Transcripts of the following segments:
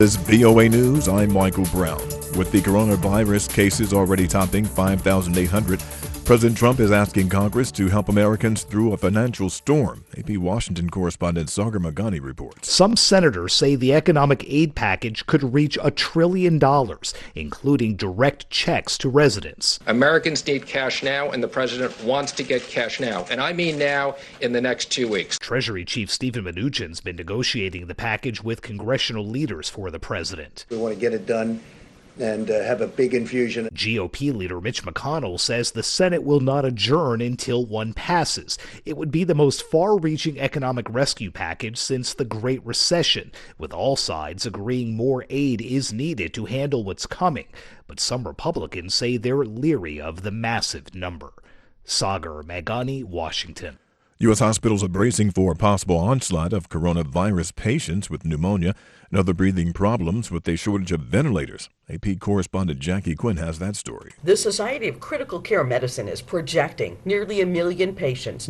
This is VOA News. I'm Michael Brown. With the coronavirus cases already topping 5,800, President Trump is asking Congress to help Americans through a financial storm. AP Washington correspondent Sagar Meghani reports. Some senators say the economic aid package could reach $1 trillion, including direct checks to residents. Americans need cash now, and the president wants to get cash now. And I mean now, in the next 2 weeks. Treasury Chief Steven Mnuchin's been negotiating the package with congressional leaders for the president. We want to get it done and have a big infusion. GOP leader Mitch McConnell says the Senate will not adjourn until one passes. It would be the most far-reaching economic rescue package since the Great Recession, with all sides agreeing more aid is needed to handle what's coming. But some Republicans say they're leery of the massive number. Sagar Meghani, Washington. U.S. hospitals are bracing for a possible onslaught of coronavirus patients with pneumonia and other breathing problems with a shortage of ventilators. AP correspondent Jackie Quinn has that story. The Society of Critical Care Medicine is projecting nearly 1 million patients,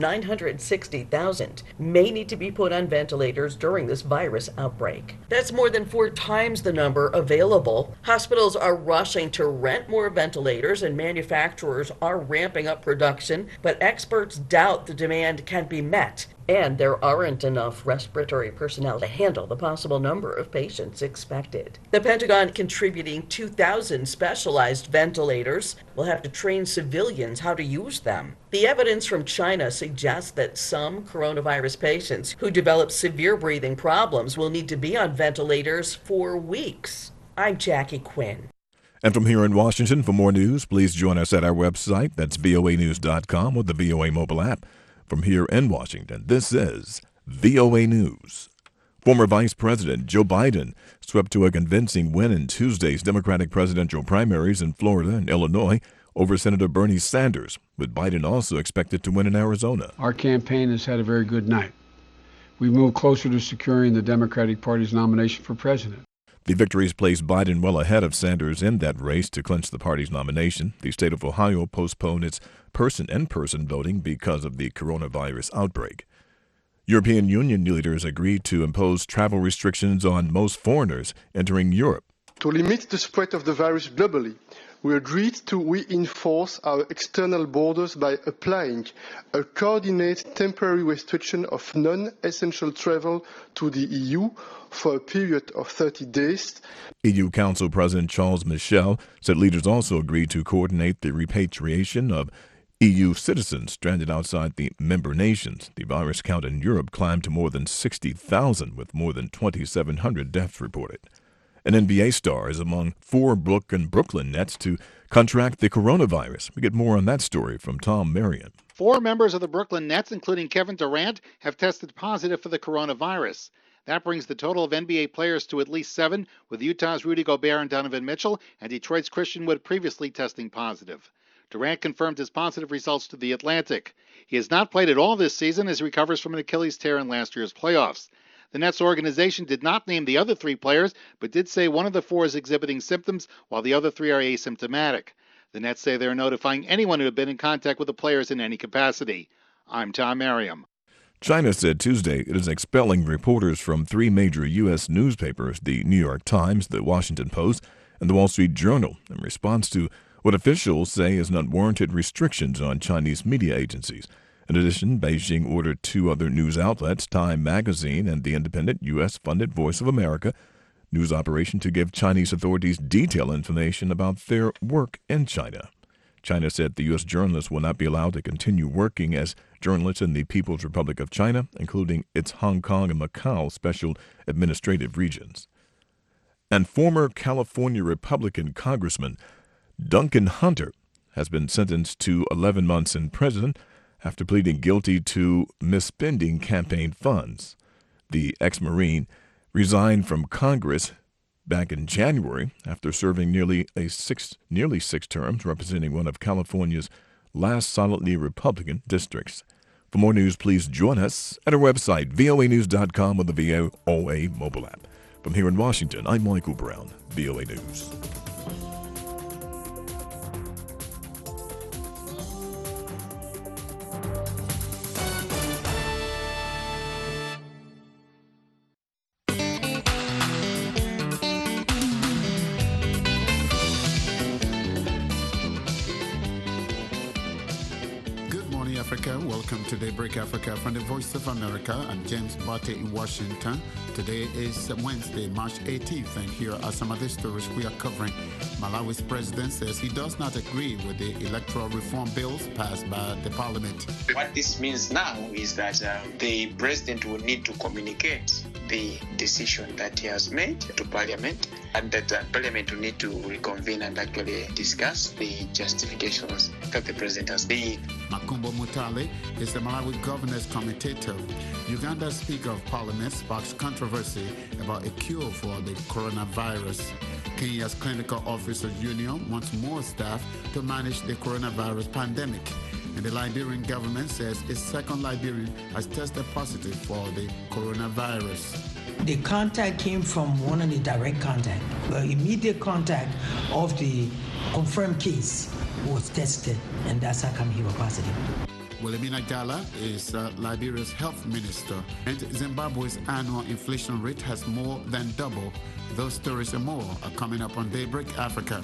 960,000, may need to be put on ventilators during this virus outbreak. That's more than 4 times the number available. Hospitals are rushing to rent more ventilators and manufacturers are ramping up production, but experts doubt the demand can be met. And there aren't enough respiratory personnel to handle the possible number of patients expected. The Pentagon contributing 2,000 specialized ventilators will have to train civilians how to use them. The evidence from China suggests that some coronavirus patients who develop severe breathing problems will need to be on ventilators for weeks. I'm Jackie Quinn. And from here in Washington, for more news, please join us at our website. That's voanews.com or the VOA mobile app. From here in Washington, this is VOA News. Former Vice President Joe Biden swept to a convincing win in Tuesday's Democratic presidential primaries in Florida and Illinois over Senator Bernie Sanders, with Biden also expected to win in Arizona. Our campaign has had a very good night. We've moved closer to securing the Democratic Party's nomination for president. The victories placed Biden well ahead of Sanders in that race to clinch the party's nomination. The state of Ohio postponed its in-person voting because of the coronavirus outbreak. European Union leaders agreed to impose travel restrictions on most foreigners entering Europe. To limit the spread of the virus globally, we agreed to reinforce our external borders by applying a coordinated temporary restriction of non-essential travel to the EU for a period of 30 days. EU Council President Charles Michel said leaders also agreed to coordinate the repatriation of EU citizens stranded outside the member nations. The virus count in Europe climbed to more than 60,000, with more than 2,700 deaths reported. An NBA star is among 4 Brooklyn Nets to contract the coronavirus. We get more on that story from Tom Marion. 4 members of the Brooklyn Nets, including Kevin Durant, have tested positive for the coronavirus. That brings the total of NBA players to at least 7, with Utah's Rudy Gobert and Donovan Mitchell and Detroit's Christian Wood previously testing positive. Durant confirmed his positive results to The Atlantic. He has not played at all this season as he recovers from an Achilles tear in last year's playoffs. The Nets organization did not name the other 3 players, but did say one of the 4 is exhibiting symptoms, while the other 3 are asymptomatic. The Nets say they are notifying anyone who had been in contact with the players in any capacity. I'm Tom Merriam. China said Tuesday it is expelling reporters from 3 major U.S. newspapers, the New York Times, the Washington Post, and the Wall Street Journal, in response to what officials say is unwarranted restrictions on Chinese media agencies. In addition, Beijing ordered 2 other news outlets, Time Magazine and the independent U.S.-funded Voice of America, news operation to give Chinese authorities detailed information about their work in China. China said the U.S. journalists will not be allowed to continue working as journalists in the People's Republic of China, including its Hong Kong and Macau special administrative regions. And former California Republican Congressman Duncan Hunter has been sentenced to 11 months in prison after pleading guilty to misspending campaign funds. The ex-Marine resigned from Congress back in January after serving nearly 6 terms, representing one of California's last solidly Republican districts. For more news, please join us at our website, voanews.com, or the VOA mobile app. From here in Washington, I'm Michael Brown, VOA News. welcome to Daybreak Africa from the Voice of America. I'm James Barty in Washington. Today is Wednesday, March 18th, and here are some of the stories we are covering. Malawi's president says he does not agree with the electoral reform bills passed by the parliament. What this means now is that the president will need to communicate the decision that he has made to parliament, and that parliament will need to reconvene and actually discuss the justifications that the president has made. Makumbo Mutale is the Malawi governor's commentator. Uganda's Speaker of Parliament sparks controversy about a cure for the coronavirus. Kenya's Clinical Officers Union wants more staff to manage the coronavirus pandemic. And the Liberian government says its second Liberian has tested positive for the coronavirus. The contact came from one of the direct contact. The immediate contact of the confirmed case was tested, and that's how come he was positive. Wilhelmina Gala is Liberia's health minister, and Zimbabwe's annual inflation rate has more than doubled. Those stories and more are coming up on Daybreak Africa.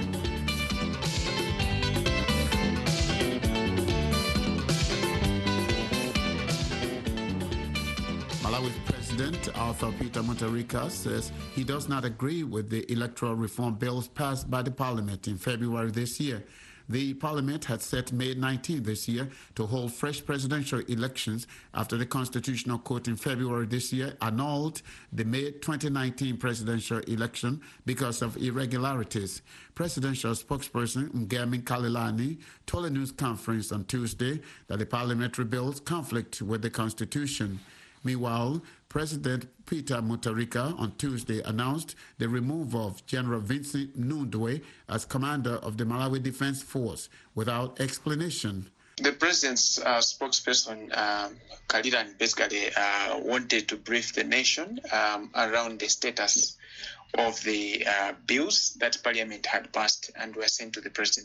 Malawi's President Arthur Peter Mutharika says he does not agree with the electoral reform bills passed by the parliament in February this year. The parliament had set May 19 this year to hold fresh presidential elections after the Constitutional Court in February this year annulled the May 2019 presidential election because of irregularities. Presidential spokesperson Ngemi Kalilani told a news conference on Tuesday that the parliamentary bills conflict with the Constitution. Meanwhile, President Peter Mutharika on Tuesday announced the removal of General Vincent Nundwe as commander of the Malawi Defense Force without explanation. The president's spokesperson, Kalilani, basically wanted to brief the nation around the status of the bills that Parliament had passed and were sent to the president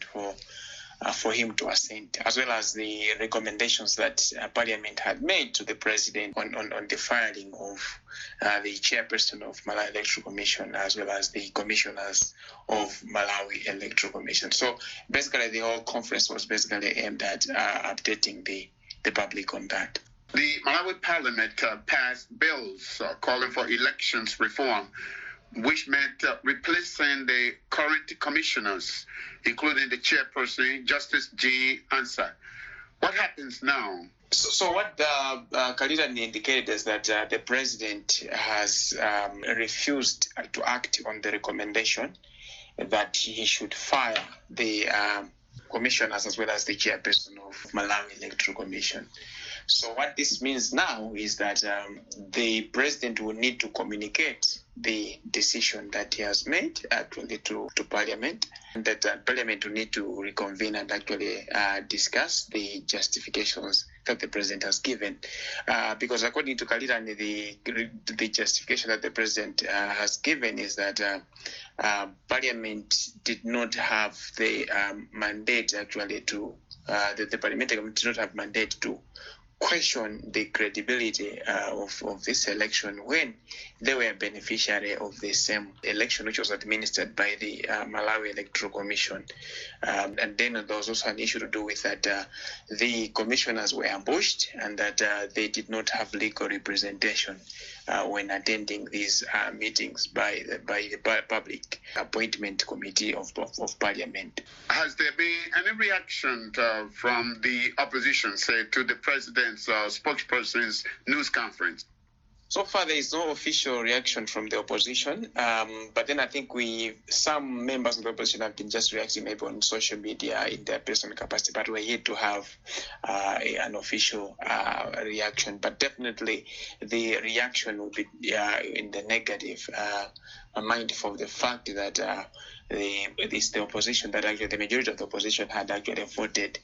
for him to assent, as well as the recommendations that Parliament had made to the President on the firing of the chairperson of Malawi Electoral Commission, as well as the commissioners of Malawi Electoral Commission. So basically the whole conference was basically aimed at updating the public on that. The Malawi Parliament passed bills calling for elections reform, which meant replacing the current commissioners, including the chairperson, Justice G. Ansah. What happens now? So what Kalilani indicated is that the president has refused to act on the recommendation that he should fire the commissioners as well as the chairperson of Malawi Electoral Commission. So what this means now is that the president will need to communicate the decision that he has made actually to Parliament, and that Parliament will need to reconvene and actually discuss the justifications that the president has given. Because according to Kalilani, the justification that the president has given is that Parliament did not have the mandate actually to, the parliamentary committee did not have mandate to question the credibility of this election when they were a beneficiary of the same election which was administered by the Malawi Electoral Commission. And then there was also an issue to do with that the commissioners were ambushed and that they did not have legal representation when attending these meetings by the Public Appointment Committee of Parliament. Has there been any reaction from the opposition, say, to the president's spokesperson's news conference? So far, there is no official reaction from the opposition, but then I think some members of the opposition have been just reacting maybe on social media in their personal capacity, but we're yet to have an official reaction. But definitely the reaction will be in the negative, mindful of the fact that the opposition, that actually the majority of the opposition had actually voted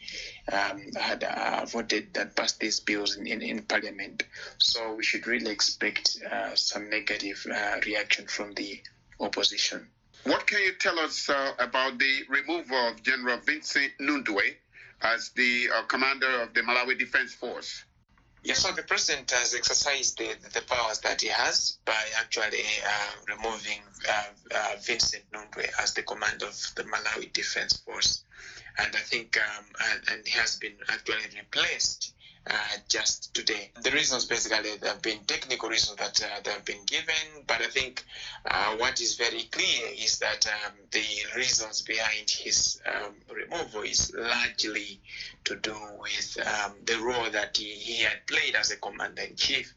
that passed these bills in Parliament. So we should really expect some negative reaction from the opposition. What can you tell us about the removal of General Vincent Nundwe as the commander of the Malawi Defense Force? Yeah, so the president has exercised the powers that he has by actually removing Vincent Nundwe as the commander of the Malawi Defense Force. And I think, and he has been actually replaced just today. The reasons basically, there have been technical reasons that they have been given, but I think what is very clear is that the reasons behind his removal is largely to do with the role that he had played as a commander-in-chief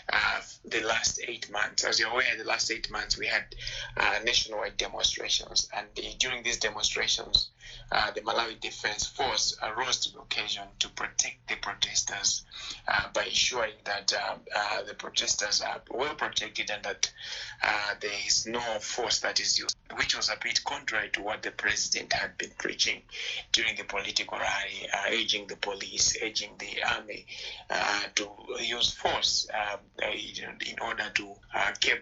the last 8 months. As you're aware, the last 8 months we had nationwide demonstrations, and during these demonstrations, the Malawi Defense Force rose to the occasion to protect the protesters by ensuring that the protesters are well protected and that there is no force that is used, which was a bit contrary to what the president had been preaching during the political rally, urging the police, urging the army to use force in order to keep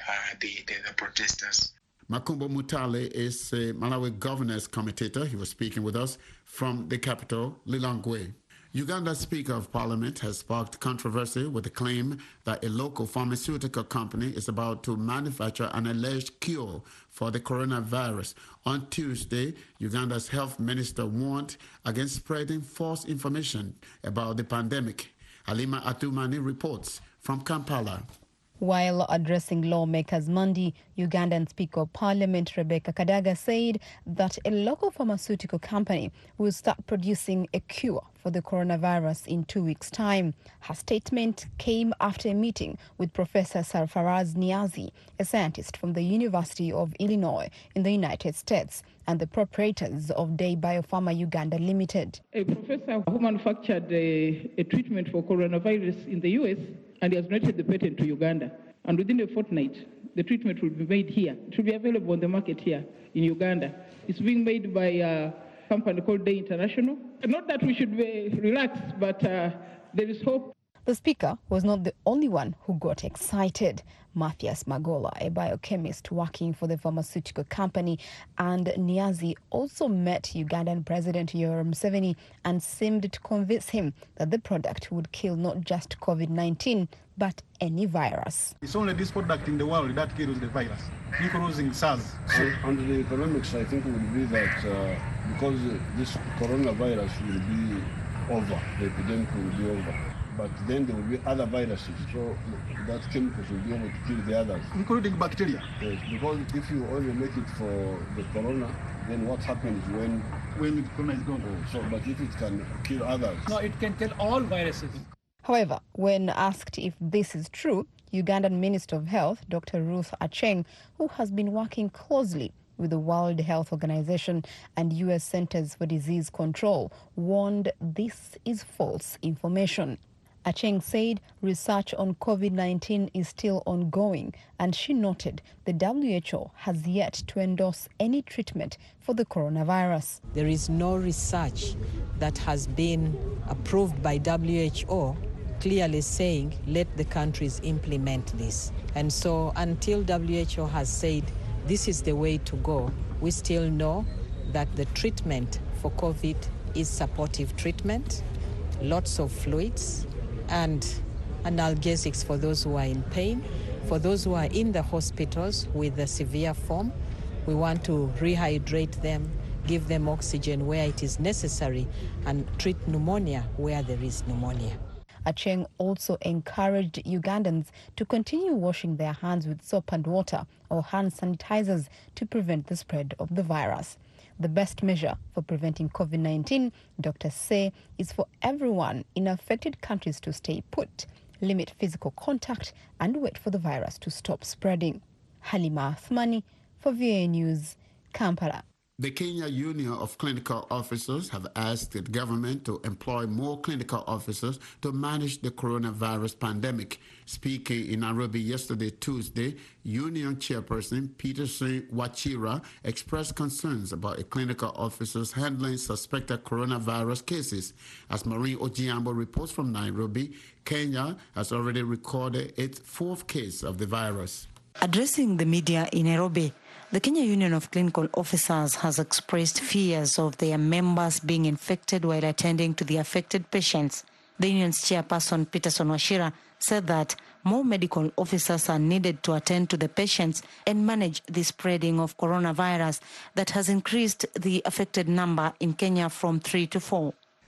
the protesters. Makumbo Mutale is a Malawi governance commentator. He was speaking with us from the capital, Lilongwe. Uganda's Speaker of Parliament has sparked controversy with the claim that a local pharmaceutical company is about to manufacture an alleged cure for the coronavirus. On Tuesday, Uganda's health minister warned against spreading false information about the pandemic. Halima Atumani reports from Kampala. While addressing lawmakers Monday, Ugandan Speaker of Parliament Rebecca Kadaga said that a local pharmaceutical company will start producing a cure for the coronavirus in 2 weeks' time. Her statement came after a meeting with Professor Sarfaraz Niazi, a scientist from the University of Illinois in the United States, and the proprietors of Day Biopharma Uganda Limited. A professor who manufactured a treatment for coronavirus in the US, and he has granted the patent to Uganda. And within a fortnight, the treatment will be made here. It will be available on the market here in Uganda. It's being made by a company called Day International. Not that we should be relaxed, but there is hope. The speaker was not the only one who got excited. Matthias Magola, a biochemist working for the pharmaceutical company, and Niazi also met Ugandan President Yoweri Museveni and seemed to convince him that the product would kill not just COVID-19, but any virus. It's only this product in the world that kills the virus, including SARS. And the economics, I think, would be that because this coronavirus will be over, the epidemic will be over. But then there will be other viruses, so that chemicals will be able to kill the others. Including bacteria? Yes, because if you only make it for the corona, then what happens when the corona is gone? But if it can kill others? No, it can kill all viruses. However, when asked if this is true, Ugandan Minister of Health, Dr. Ruth Acheng, who has been working closely with the World Health Organization and U.S. Centers for Disease Control, warned this is false information. Acheng said research on COVID-19 is still ongoing, and she noted the WHO has yet to endorse any treatment for the coronavirus. There is no research that has been approved by WHO clearly saying let the countries implement this. And so until WHO has said this is the way to go, we still know that the treatment for COVID is supportive treatment, lots of fluids, and analgesics for those who are in pain. For those who are in the hospitals with a severe form, we want to rehydrate them, give them oxygen where it is necessary, and treat pneumonia where there is pneumonia. Acheng also encouraged Ugandans to continue washing their hands with soap and water or hand sanitizers to prevent the spread of the virus. The best measure for preventing COVID-19, doctors say, is for everyone in affected countries to stay put, limit physical contact, and wait for the virus to stop spreading. Halima Athmani for VOA News, Kampala. The Kenya Union of Clinical Officers have asked the government to employ more clinical officers to manage the coronavirus pandemic. Speaking in Nairobi yesterday, Tuesday, Union Chairperson Peterson Wachira expressed concerns about clinical officers handling suspected coronavirus cases. As Maureen Ojiambo reports from Nairobi, Kenya has already recorded its fourth case of the virus. Addressing the media in Nairobi, the Kenya Union of Clinical Officers has expressed fears of their members being infected while attending to the affected patients. The union's chairperson, Peterson Wachira, said that more medical officers are needed to attend to the patients and manage the spreading of coronavirus that has increased the affected number in Kenya from 3 to 4.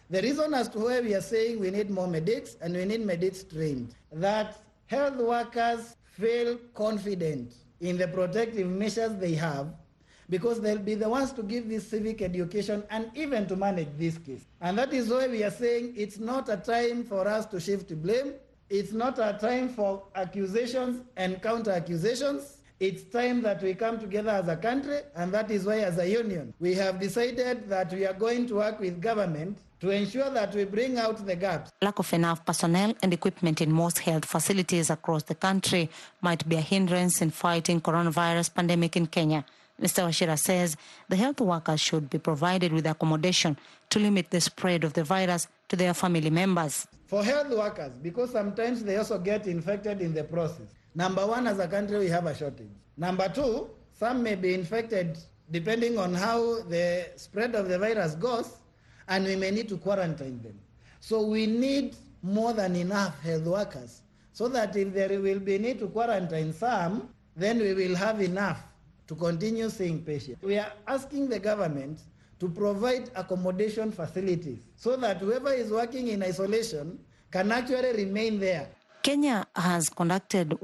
The reason as to why we are saying we need more medics and we need medics trained, that health workers feel confident in the protective measures they have, because they'll be the ones to give this civic education and even to manage this case. And that is why we are saying it's not a time for us to shift blame. It's not a time for accusations and counter-accusations. It's time that we come together as a country, and that is why as a union, we have decided that we are going to work with government to ensure that we bring out the gaps. Lack of enough personnel and equipment in most health facilities across the country might be a hindrance in fighting coronavirus pandemic in Kenya. Mr. Wachira says the health workers should be provided with accommodation to limit the spread of the virus to their family members. For health workers, because sometimes they also get infected in the process. Number one, as a country, we have a shortage. Number two, some may be infected depending on how the spread of the virus goes, and we may need to quarantine them. So we need more than enough health workers, so that if there will be need to quarantine some, then we will have enough to continue seeing patients. We are asking the government to provide accommodation facilities so that whoever is working in isolation can actually remain there. Kenya has conducted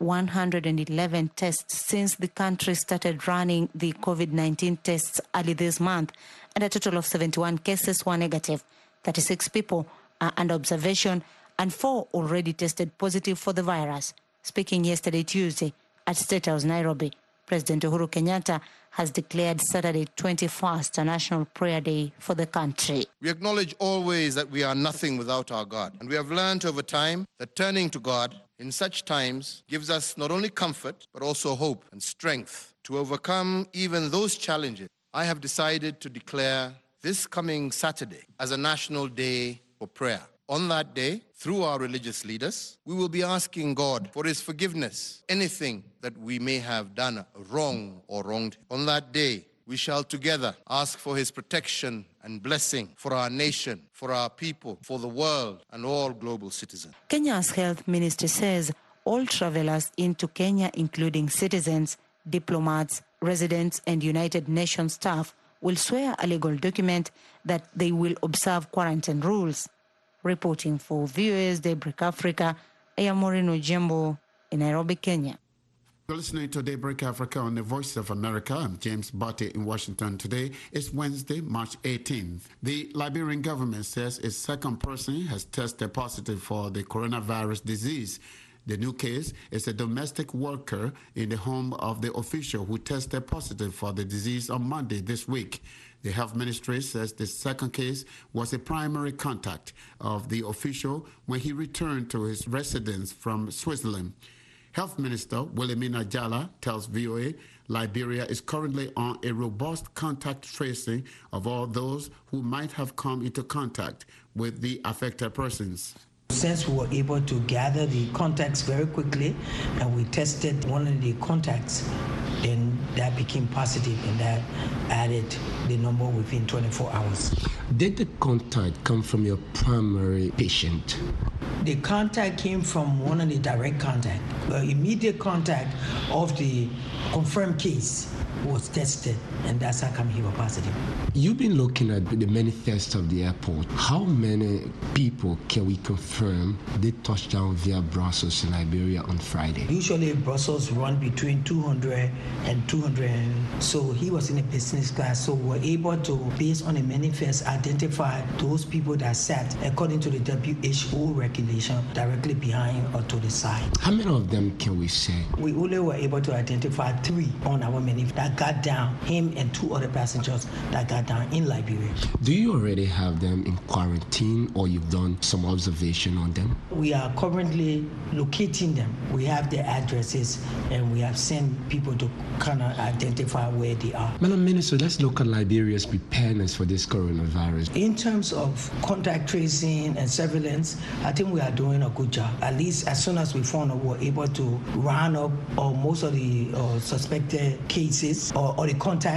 111 tests since the country started running the COVID-19 tests early this month, and a total of 71 cases were negative. 36 people are under observation, and 4 already tested positive for the virus. Speaking yesterday, Tuesday, at State House, Nairobi, President Uhuru Kenyatta has declared Saturday 21st a national prayer day for the country. We acknowledge always that we are nothing without our God, and we have learned over time that turning to God in such times gives us not only comfort, but also hope and strength to overcome even those challenges. I have decided to declare this coming Saturday as a national day for prayer. On that day, through our religious leaders, we will be asking God for his forgiveness, anything that we may have done wrong or wronged. On that day, we shall together ask for his protection and blessing for our nation, for our people, for the world, and all global citizens. Kenya's health ministry says all travelers into Kenya, including citizens, diplomats, residents, and United Nations staff, will swear a legal document that they will observe quarantine rules. Reporting for VOA's Daybreak Africa, I am Maureen Ojembo in Nairobi, Kenya. You're listening to Daybreak Africa on the Voice of America. I'm James Barty in Washington. Today is Wednesday, March 18th. The Liberian government says a second person has tested positive for the coronavirus disease. The new case is a domestic worker in the home of the official who tested positive for the disease on Monday this week. The health ministry says the second case was a primary contact of the official when he returned to his residence from Switzerland. Health Minister Wilhelmina Jala tells VOA Liberia is currently on a robust contact tracing of all those who might have come into contact with the affected persons. Since we were able to gather the contacts very quickly and we tested one of the contacts, then that became positive and that added the number within 24 hours. Did the contact come from your primary patient? The contact came from one of the direct contact. The immediate contact of the confirmed case was tested, and that's how come he was positive. You've been looking at the many tests of the airport. How many people can we confirm did touch down via Brussels in Liberia on Friday? Usually Brussels run between 200 and 200. So he was in a business class. So we're able to, based on a manifest, identify those people that sat, according to the WHO regulation, directly behind or to the side. How many of them can we say? We only were able to identify 3 on our manifest that got down, him and 2 other passengers that got down in Liberia. Do you already have them in quarantine or you've done some observation on them? We are currently locating them. We have their addresses and we have sent people to kind of identify where they are. Madam Minister, let's look at Liberia's preparedness for this coronavirus. In terms of contact tracing and surveillance, I think we are doing a good job. At least as soon as we found out, we're able to round up most of the suspected cases or the contacts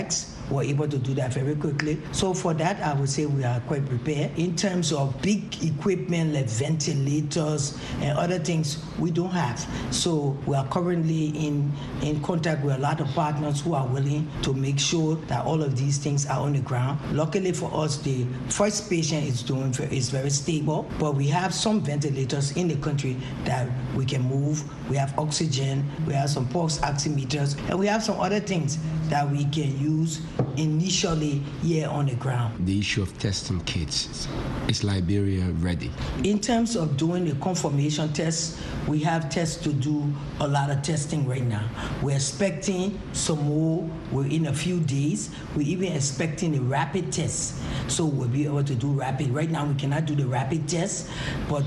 were able to do that very quickly. So for that, I would say we are quite prepared. In terms of big equipment like ventilators and other things, we don't have. So we are currently in contact with a lot of partners who are willing to make sure that all of these things are on the ground. Luckily for us, the first patient is very stable, but we have some ventilators in the country that we can move. We have oxygen, we have some pulse oximeters, and we have some other things that we can use initially here on the ground. The issue of testing kits, is Liberia ready? In terms of doing the confirmation tests, we have tests to do a lot of testing right now. We're expecting some more within a few days. We're even expecting a rapid test. So we'll be able to do rapid. Right now we cannot do the rapid test, but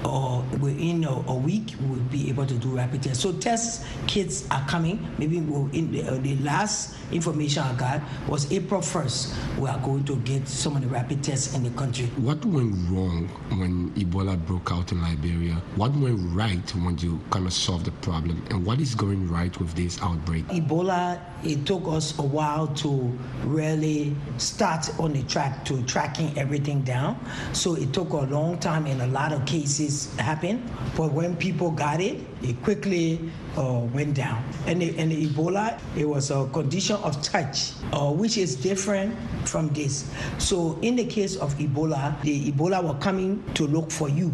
within a week we'll be able to do rapid tests. So test kits are coming. Maybe in the last information I got was April 1st. We are going to get some of the rapid tests in the country. What went wrong when Ebola broke out in Liberia? What went right when you kind of solved the problem? And what is going right with this outbreak? Ebola, it took us a while to really start on the track to tracking everything down. So it took a long time and a lot of cases happened. But when people got it, it quickly went down. And the Ebola, it was a condition of touch, which is different from this. So in the case of Ebola, the Ebola were coming to look for you.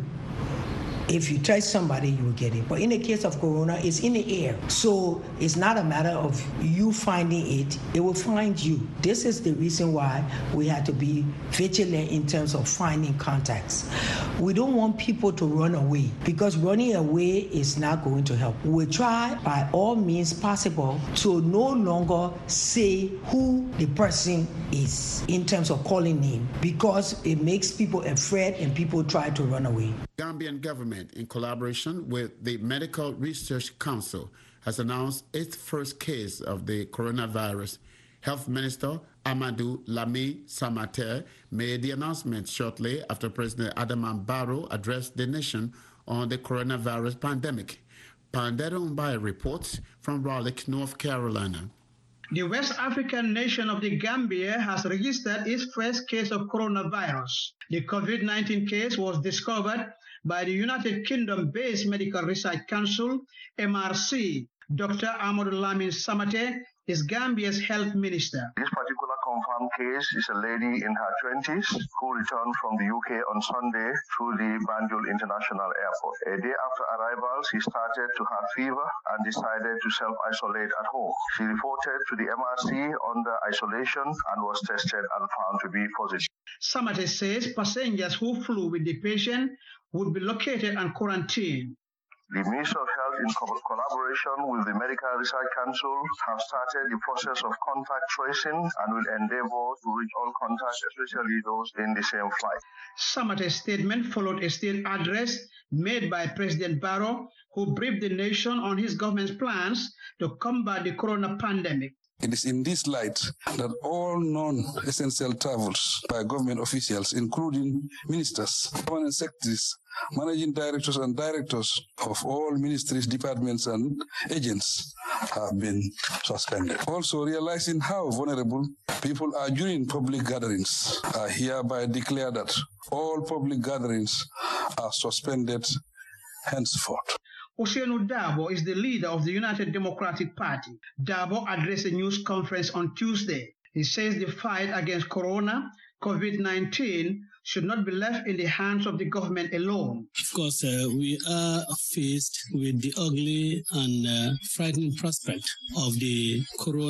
If you touch somebody, you will get it. But in the case of corona, it's in the air. So it's not a matter of you finding it, it will find you. This is the reason why we had to be vigilant in terms of finding contacts. We don't want people to run away because running away is not going to help. We try by all means possible to no longer say who the person is in terms of calling name because it makes people afraid and people try to run away. Gambian government, in collaboration with the Medical Research Council, has announced its first case of the coronavirus. Health Minister Amadou Lami Samater made the announcement shortly after President Adama Barrow addressed the nation on the coronavirus pandemic. Pandero Mbaye reports from Raleigh, North Carolina. The West African nation of the Gambia has registered its first case of coronavirus. The COVID-19 case was discovered by the United Kingdom-based Medical Research Council, MRC. Dr. Amadou Lamine Samate is Gambia's health minister. This particular confirmed case is a lady in her 20s who returned from the UK on Sunday through the Banjul International Airport. A day after arrival, she started to have fever and decided to self-isolate at home. She reported to the MRC under isolation and was tested and found to be positive. Samate says passengers who flew with the patient would be located and quarantined. The Ministry of Health, in collaboration with the Medical Research Council, have started the process of contact tracing and will endeavor to reach all contacts, especially those in the same flight. Samate's statement followed a state address made by President Barrow, who briefed the nation on his government's plans to combat the corona pandemic. It is in this light that all non-essential travels by government officials, including ministers, permanent secretaries, managing directors and directors of all ministries, departments and agents have been suspended. Also, realizing how vulnerable people are during public gatherings, I hereby declare that all public gatherings are suspended henceforth. Ousainou Darboe is the leader of the United Democratic Party. Darboe addressed a news conference on Tuesday. He says the fight against corona, COVID-19, should not be left in the hands of the government alone. Of course, we are faced with the ugly and frightening prospect of the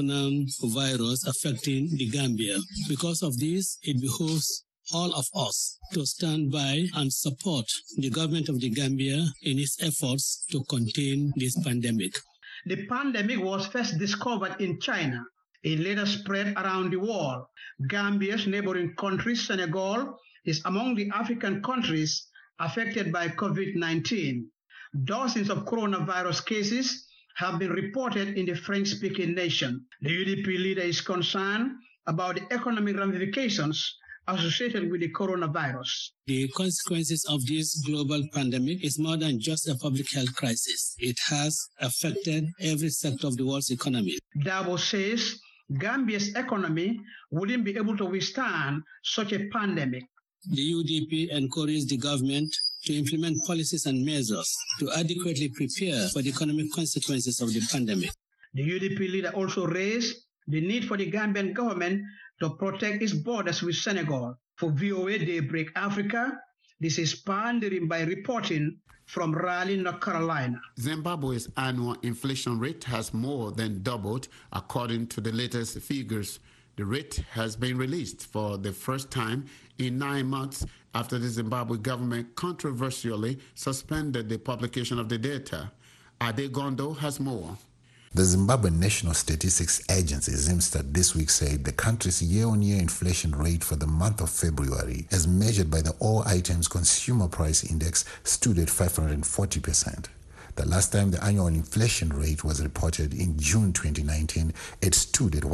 coronavirus affecting the Gambia. Because of this, it behooves all of us to stand by and support the government of the Gambia in its efforts to contain this pandemic. The pandemic was first discovered in China. It later spread around the world. Gambia's neighboring country, Senegal, is among the African countries affected by COVID-19. Dozens of coronavirus cases have been reported in the French-speaking nation. The UDP leader is concerned about the economic ramifications associated with the coronavirus. The consequences of this global pandemic is more than just a public health crisis. It has affected every sector of the world's economy. Darboe says Gambia's economy wouldn't be able to withstand such a pandemic. The UDP encouraged the government to implement policies and measures to adequately prepare for the economic consequences of the pandemic. The UDP leader also raised the need for the Gambian government to protect its borders with Senegal. For VOA Daybreak Africa, this is Pandering by reporting from Raleigh, North Carolina. Zimbabwe's annual inflation rate has more than doubled, according to the latest figures. The rate has been released for the first time in 9 months after the Zimbabwe government controversially suspended the publication of the data. Adegondo has more. The Zimbabwe National Statistics Agency, ZimStat, this week said the country's year-on-year inflation rate for the month of February, as measured by the All Items Consumer Price Index, stood at 540%. The last time the annual inflation rate was reported in June 2019, it stood at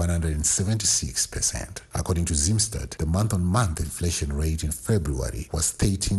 176%. According to ZimStat, the month-on-month inflation rate in February was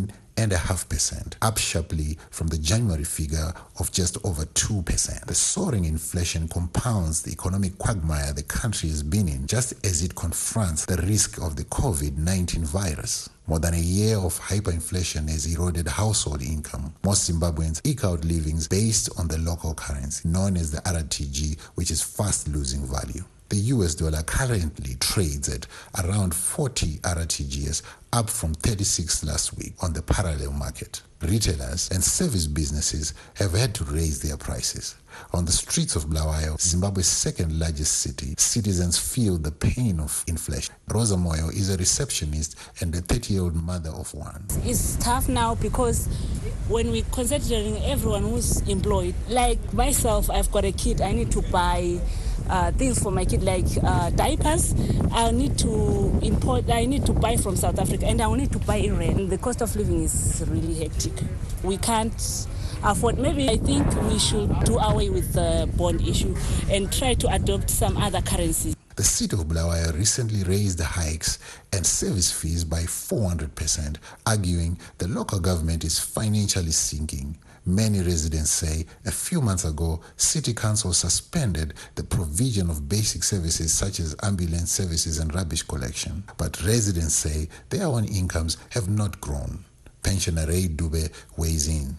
13.5%, up sharply from the January figure of just over 2%. The soaring inflation compounds the economic quagmire the country has been in just as it confronts the risk of the COVID-19 virus. More than a year of hyperinflation has eroded household income. Most Zimbabweans eke out livings based on the local currency, known as the RTG, which is fast losing value. The US dollar currently trades at around 40 RTGs, up from 36 last week on the parallel market. Retailers and service businesses have had to raise their prices. On the streets of Bulawayo, Zimbabwe's second largest city, citizens feel the pain of inflation. Rosa Moyo is a receptionist and a 30-year-old mother of one. It's tough now because when we're considering everyone who's employed, like myself, I've got a kid, I need to buy things for my kid like diapers. I need to buy from South Africa, and I will need to buy in rand. The cost of living is really hectic. We can't afford. Maybe I think we should do away with the bond issue and try to adopt some other currencies. The city of Bulawayo recently raised the hikes and service fees by 400%, arguing the local government is financially sinking. Many residents say a few months ago, City Council suspended the provision of basic services such as ambulance services and rubbish collection. But residents say their own incomes have not grown. Pensioner Ray Dube weighs in.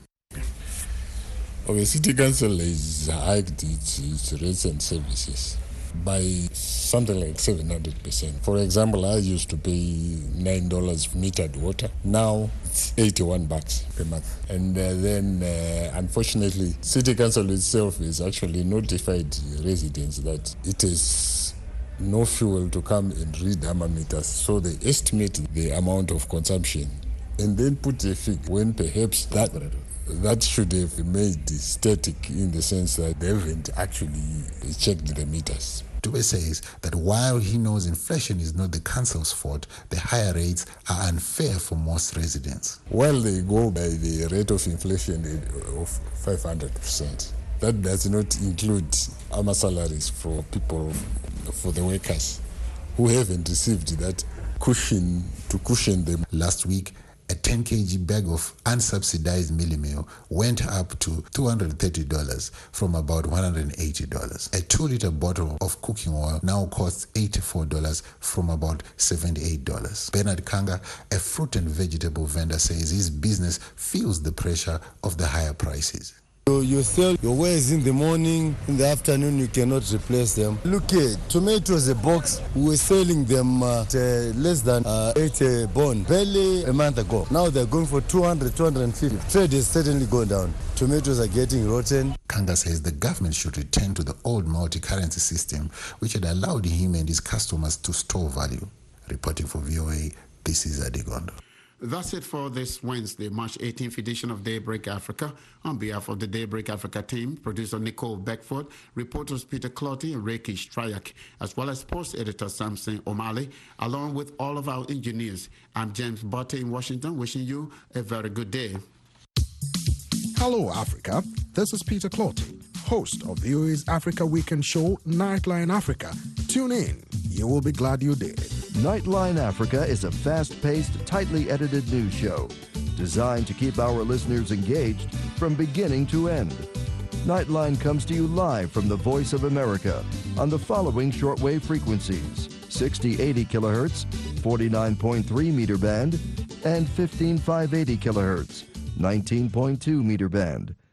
Okay, City Council has hiked its rates and services by something like 700%. For example, I used to pay $9 metered water. Now it's $81 per month. And then, unfortunately, City Council itself is actually notified residents that it is no fuel to come and read AMA meters. So they estimate the amount of consumption and then put a figure when perhaps that should have been made static in the sense that they haven't actually checked the meters. Dube says that while he knows inflation is not the council's fault, the higher rates are unfair for most residents. While they go by the rate of inflation of 500%, that does not include our salaries for people, for the workers who haven't received that cushion to cushion them. Last week, a 10 kg bag of unsubsidized mealie meal went up to $230 from about $180. A 2-liter bottle of cooking oil now costs $84 from about $78. Bernard Kanga, a fruit and vegetable vendor, says his business feels the pressure of the higher prices. You sell your wares in the morning, in the afternoon you cannot replace them. Look at tomatoes, a box, we were selling them at less than 80 bond, barely a month ago. Now they're going for 200, 250. Trade has certainly gone down. Tomatoes are getting rotten. Kanga says the government should return to the old multi-currency system, which had allowed him and his customers to store value. Reporting for VOA, this is Adegondo. That's it for this Wednesday, March 18th edition of Daybreak Africa. On behalf of the Daybreak Africa team, producer Nicole Beckford, reporters Peter Clotty and Reiki Strayak, as well as post editor Samson O'Malley, along with all of our engineers. I'm James Botte in Washington, wishing you a very good day. Hello, Africa. This is Peter Clotty, host of VOA's Africa Weekend show, Nightline Africa. Tune in. You will be glad you did. Nightline Africa is a fast-paced, tightly edited news show designed to keep our listeners engaged from beginning to end. Nightline comes to you live from the Voice of America, on the following shortwave frequencies: 6080 kilohertz, 49.3 meter band, and 15580 kilohertz, 19.2 meter band.